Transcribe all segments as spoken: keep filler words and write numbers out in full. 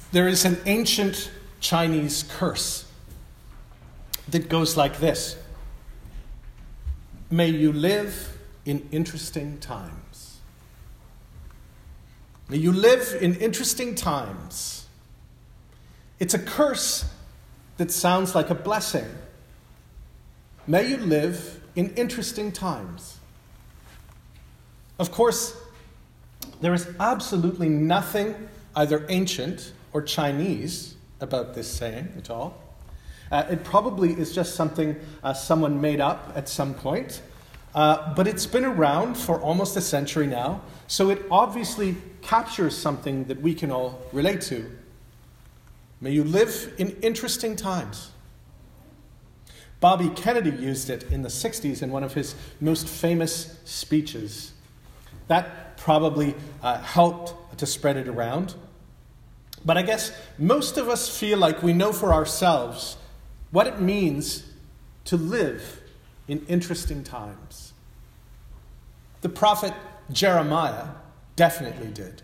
There is an ancient Chinese curse that goes like this: may you live in interesting times. May you live in interesting times. It's a curse that sounds like a blessing. May you live in interesting times. Of course, there is absolutely nothing either ancient or Chinese about this saying at all. Uh, it probably is just something uh, someone made up at some point, uh, but it's been around for almost a century now, so it obviously captures something that we can all relate to. May you live in interesting times. Bobby Kennedy used it in the sixties in one of his most famous speeches. That probably uh, helped to spread it around. But I guess most of us feel like we know for ourselves what it means to live in interesting times. The prophet Jeremiah definitely did.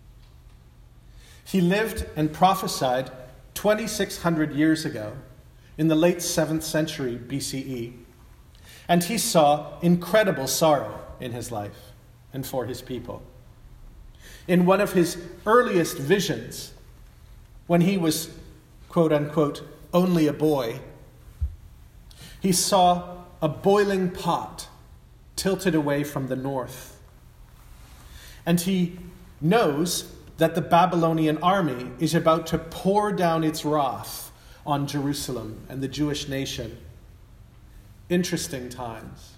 He lived and prophesied twenty-six hundred years ago in the late seventh century B C E, and he saw incredible sorrow in his life and for his people. In one of his earliest visions, when he was, quote unquote, only a boy, he saw a boiling pot tilted away from the north. And he knows that the Babylonian army is about to pour down its wrath on Jerusalem and the Jewish nation. Interesting times.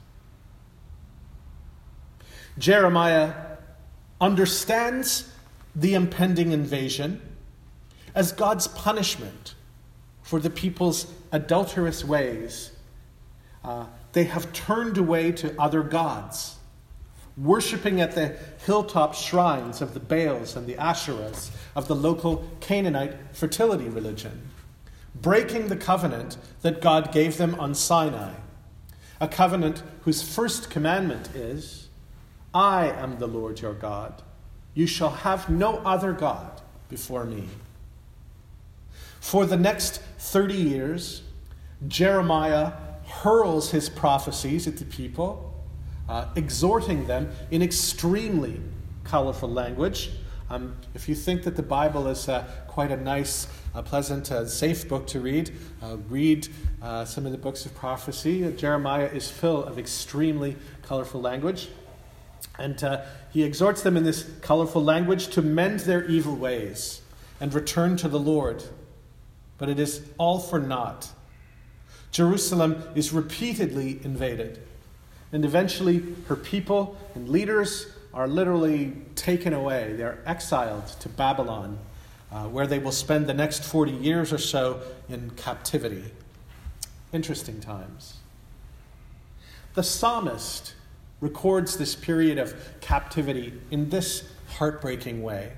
Jeremiah understands the impending invasion as God's punishment for the people's adulterous ways. Uh, they have turned away to other gods, worshipping at the hilltop shrines of the Baals and the Asherahs of the local Canaanite fertility religion, breaking the covenant that God gave them on Sinai, a covenant whose first commandment is, I am the Lord your God. You shall have no other God before me. For the next thirty years, Jeremiah hurls his prophecies at the people, uh, exhorting them in extremely colorful language. Um, if you think that the Bible is uh, quite a nice, uh, pleasant, uh, safe book to read, uh, read uh, some of the books of prophecy. Uh, Jeremiah is full of extremely colorful language. And uh, he exhorts them in this colorful language to mend their evil ways and return to the Lord. But it is all for naught. Jerusalem is repeatedly invaded, and eventually her people and leaders are literally taken away. They're exiled to Babylon, uh, where they will spend the next forty years or so in captivity. Interesting times. The psalmist records this period of captivity in this heartbreaking way.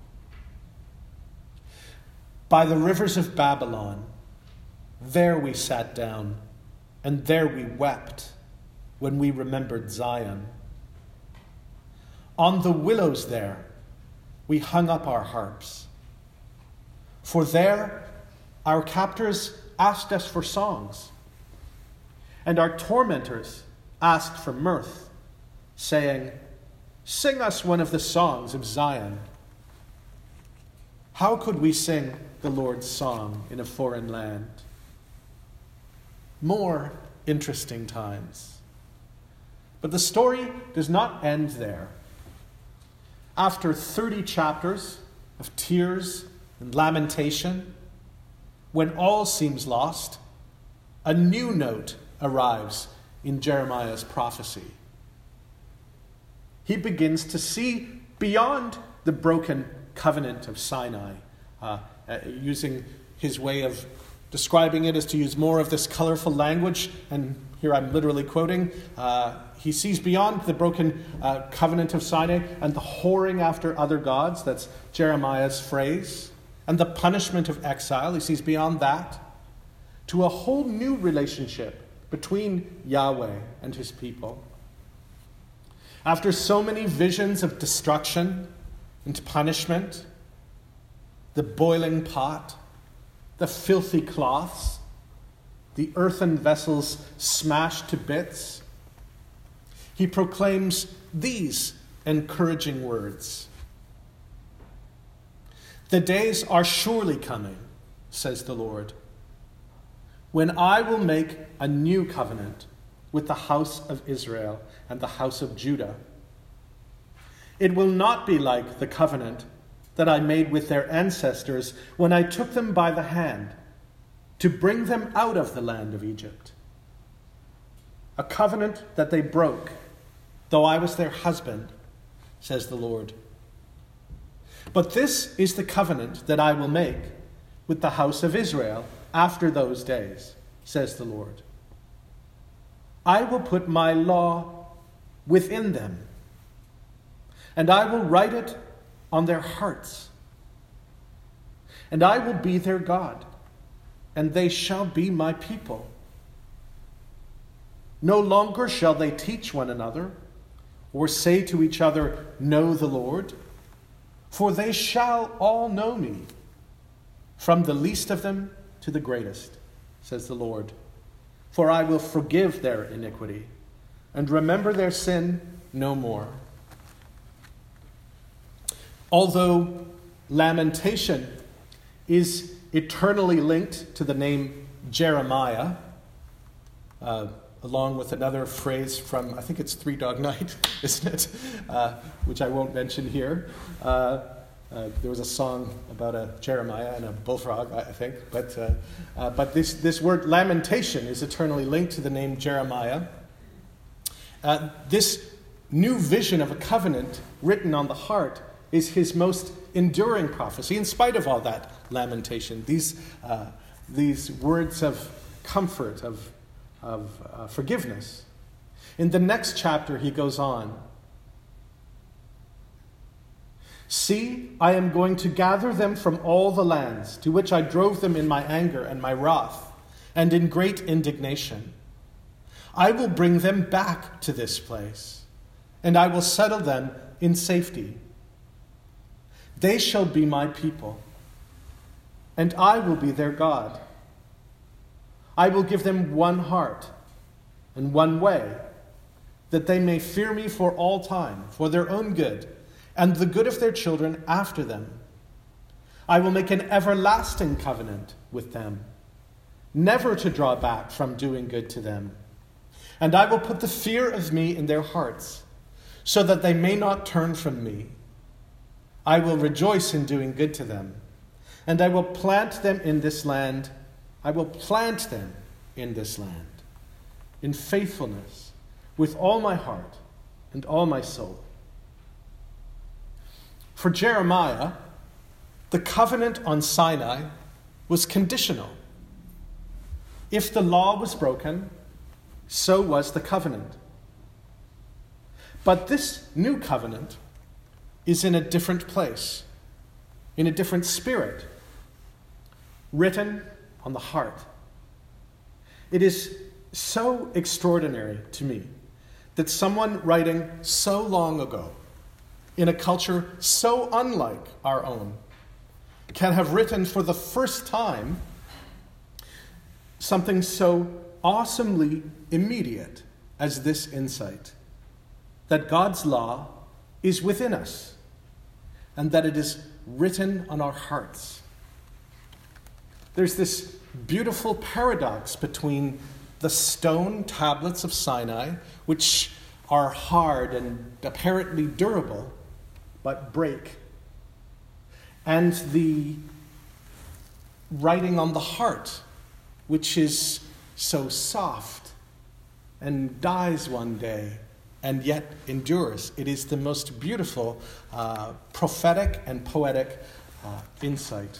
By the rivers of Babylon, there we sat down, and there we wept when we remembered Zion. On the willows there, we hung up our harps. For there, our captors asked us for songs, and our tormentors asked for mirth, saying, sing us one of the songs of Zion. How could we sing the Lord's song in a foreign land? More interesting times. But the story does not end there. After thirty chapters of tears and lamentation, when all seems lost, a new note arrives in Jeremiah's prophecy. He begins to see beyond the broken covenant of Sinai, uh, uh, using his way of describing it as to use more of this colorful language, and here I'm literally quoting, uh, he sees beyond the broken uh, covenant of Sinai and the whoring after other gods, that's Jeremiah's phrase, and the punishment of exile. He sees beyond that to a whole new relationship between Yahweh and his people. After so many visions of destruction and punishment, the boiling pot, the filthy cloths, the earthen vessels smashed to bits. He proclaims these encouraging words. The days are surely coming, says the Lord, when I will make a new covenant with the house of Israel and the house of Judah. It will not be like the covenant that I made with their ancestors when I took them by the hand to bring them out of the land of Egypt. A covenant that they broke, though I was their husband, says the Lord. But this is the covenant that I will make with the house of Israel after those days, says the Lord. I will put my law within them, and I will write it on their hearts. And I will be their God, and they shall be my people. No longer shall they teach one another, or say to each other, know the Lord, for they shall all know me, from the least of them to the greatest, says the Lord. For I will forgive their iniquity, and remember their sin no more. Although lamentation is eternally linked to the name Jeremiah, uh, along with another phrase from, I think it's Three Dog Night, isn't it? Uh, which I won't mention here. Uh, uh, there was a song about a Jeremiah and a bullfrog, I think. But uh, uh, but this, this word lamentation is eternally linked to the name Jeremiah. Uh, this new vision of a covenant written on the heart is his most enduring prophecy, in spite of all that lamentation. These, uh, these words of comfort, of of uh, forgiveness. In the next chapter, he goes on. See, I am going to gather them from all the lands to which I drove them in my anger and my wrath, and in great indignation. I will bring them back to this place, and I will settle them in safety. They shall be my people, and I will be their God. I will give them one heart and one way, that they may fear me for all time, for their own good, and the good of their children after them. I will make an everlasting covenant with them, never to draw back from doing good to them. And I will put the fear of me in their hearts, so that they may not turn from me. I will rejoice in doing good to them, and I will plant them in this land. I will plant them in this land, in faithfulness, with all my heart and all my soul. For Jeremiah, the covenant on Sinai was conditional. If the law was broken, so was the covenant. But this new covenant is in a different place, in a different spirit, written on the heart. It is so extraordinary to me that someone writing so long ago, in a culture so unlike our own, can have written for the first time something so awesomely immediate as this insight, that God's law is within us and that it is written on our hearts. There's this beautiful paradox between the stone tablets of Sinai, which are hard and apparently durable, but break, and the writing on the heart, which is so soft and dies one day and yet endures. It is the most beautiful uh, prophetic and poetic uh, insight.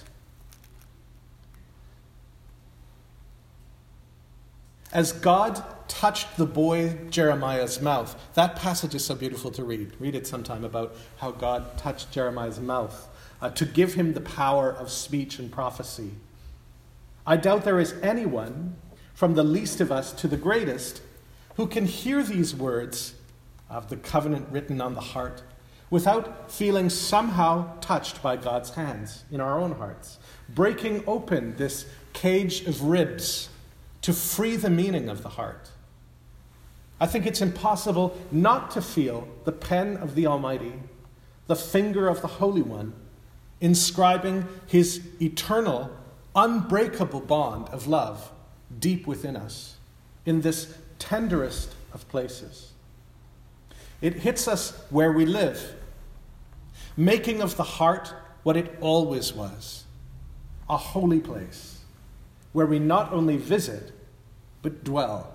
As God touched the boy Jeremiah's mouth, that passage is so beautiful to read. Read it sometime about how God touched Jeremiah's mouth uh, to give him the power of speech and prophecy. I doubt there is anyone, from the least of us to the greatest, who can hear these words of the covenant written on the heart without feeling somehow touched by God's hands in our own hearts, breaking open this cage of ribs to free the meaning of the heart. I think it's impossible not to feel the pen of the Almighty, the finger of the Holy One, inscribing his eternal, unbreakable bond of love deep within us, in this tenderest of places. It hits us where we live, making of the heart what it always was, a holy place, where we not only visit, but dwell.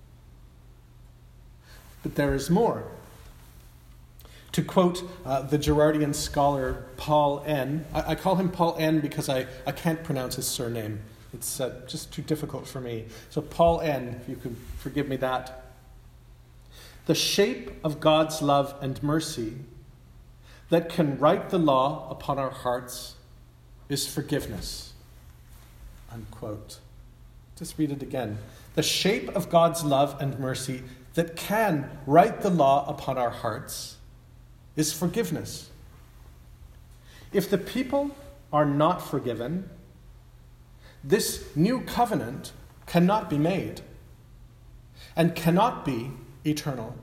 But there is more. To quote uh, the Girardian scholar Paul N., I, I call him Paul N. because I, I can't pronounce his surname. It's uh, just too difficult for me. So Paul N., if you could forgive me that. The shape of God's love and mercy that can write the law upon our hearts is forgiveness. Unquote. Just read it again. The shape of God's love and mercy that can write the law upon our hearts is forgiveness. If the people are not forgiven, this new covenant cannot be made and cannot be eternal.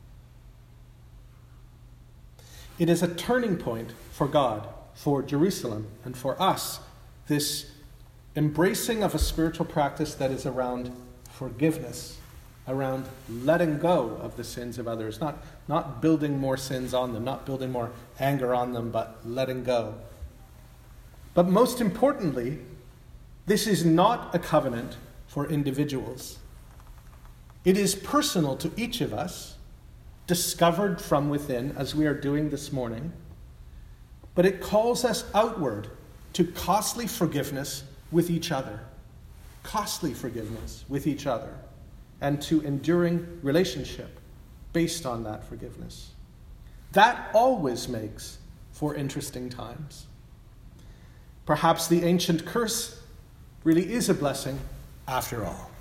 It is a turning point for God, for Jerusalem, and for us, this embracing of a spiritual practice that is around forgiveness, around letting go of the sins of others, not, not building more sins on them, not building more anger on them, but letting go. But most importantly, this is not a covenant for individuals. It is personal to each of us, discovered from within, as we are doing this morning, but it calls us outward to costly forgiveness with each other, costly forgiveness with each other, and to enduring relationship based on that forgiveness. That always makes for interesting times. Perhaps the ancient curse really is a blessing after all.